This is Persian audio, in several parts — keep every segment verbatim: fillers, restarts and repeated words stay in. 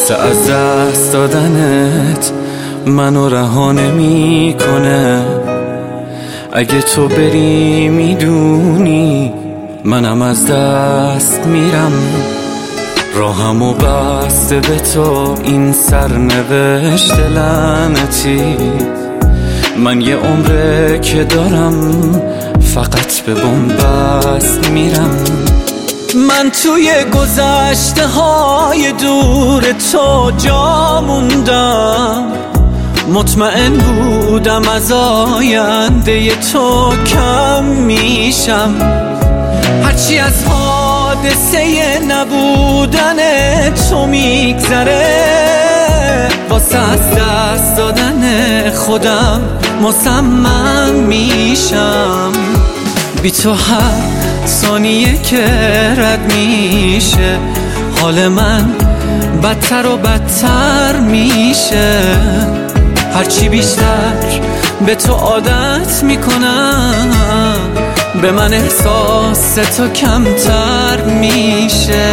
واسه از دست دادنت منو رها نمی‌کنه. اگه تو بری میدونی منم از دست میرم. راهمو بسته به تو این سرنوشت لعنتی. من یه عمره که دارم فقط به بنبست میرم. من توی گذشته های دور تو جا موندم. مطمئن بودم از آینده تو کم میشم. هرچی از حادثه نبودن تو میگذره واسه از دست دادن خودم مصمم میشم. بی تو هر ثانیه که رد میشه حال من بدتر و بدتر میشه. هرچی بیشتر به تو عادت میکنم به من احساس تو کمتر میشه.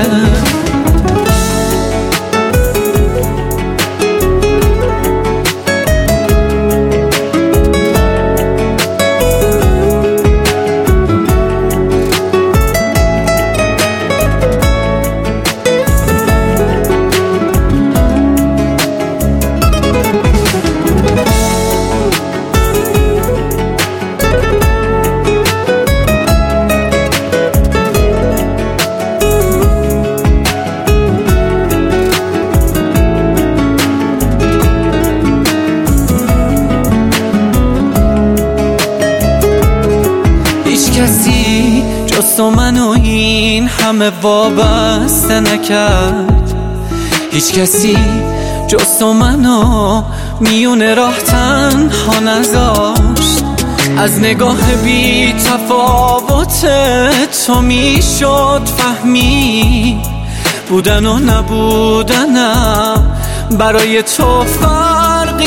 کسی جز تو منو این همه وابسته نکرد. هیچ کسی جز تو منو میونه راه تنها نذاشت. از نگاه بی تفاوت تو میشد فهمی بودن و نبودنم برای تو فرقی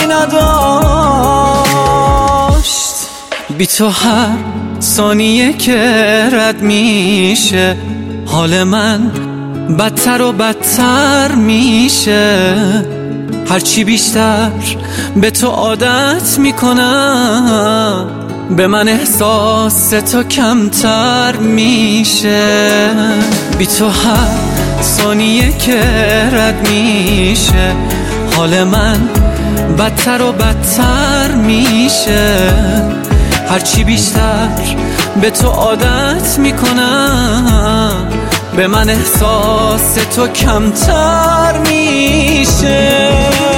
نداشت. بی تو هر ثانیه که رد میشه حال من بدتر و بدتر میشه. هرچی بیشتر به تو عادت میکنم به من احساس تو کمتر میشه. بی تو هر ثانیه که رد میشه حال من بدتر و بدتر میشه. هرچی بیشتر به تو عادت میکنم به من احساس تو کمتر میشه.